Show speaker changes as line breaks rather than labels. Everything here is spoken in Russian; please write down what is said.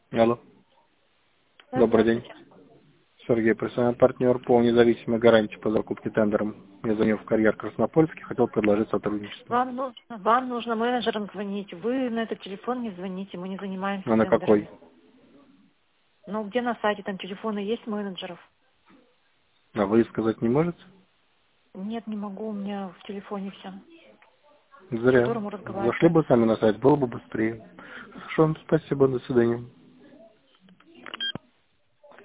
Алло.
Да,
Добрый день.
здравствуйте.
Сергей, профессиональный партнер по независимой гарантии по закупке тендером. Я звонил в карьер Краснопольский, хотел предложить сотрудничество.
Вам нужно менеджерам звонить. Вы на этот телефон не звоните, мы не занимаемся
А на какой?
тендерами. Ну, где на сайте там телефоны есть менеджеров?
А вы сказать не можете?
Нет, не могу, у меня в телефоне все. С
Зря.
которым мы
Зашли
разговариваем.
бы сами на сайт, было бы быстрее. Хорошо, спасибо, до свидания.